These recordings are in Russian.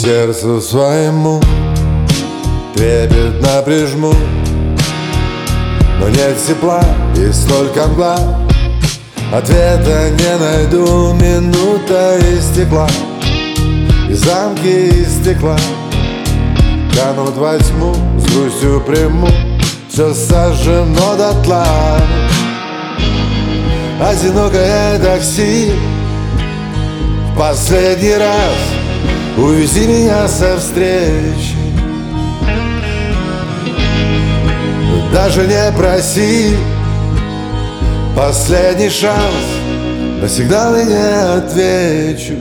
сердцу своему трепетно прижму, но нет тепла, есть только мгла. Ответа не найду, минута истекла, и замки из стекла канут во тьму, с грустью приму, все сожжено дотла. Одинокое такси, в последний раз увези меня со встречи. Даже не проси, последний шанс, на сигналы не отвечу.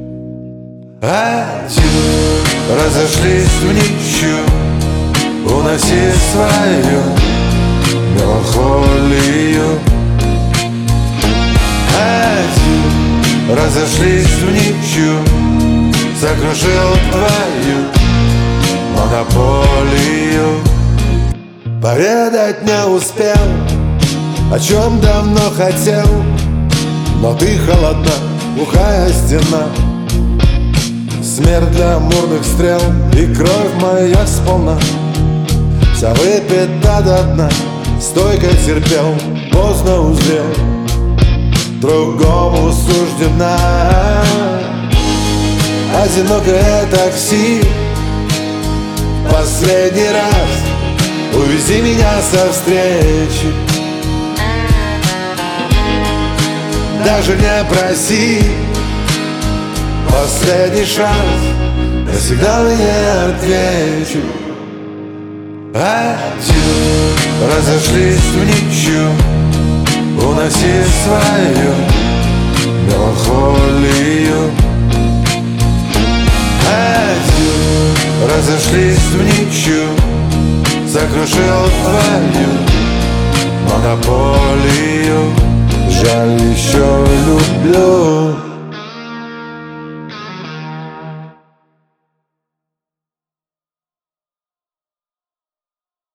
Адью, разошлись в ничью, уноси свою меланхолию. Адью, разошлись в ничью, сокрушил твою монополию. Поведать не успел, о чем давно хотел, но ты холодна, глухая стена. Смерть для амурных стрел, и кровь моя сполна вся выпита до дна. Стойко терпел, поздно узрел, другому суждена. Одинокое такси, последний раз увези меня со встречи. Даже не проси, последний шанс, на сигналы не отвечу. Адью, разошлись в ничью, уноси свою меланхолию. Адью, разошлись в ничью, сокрушил твою монополию. Жаль, еще люблю.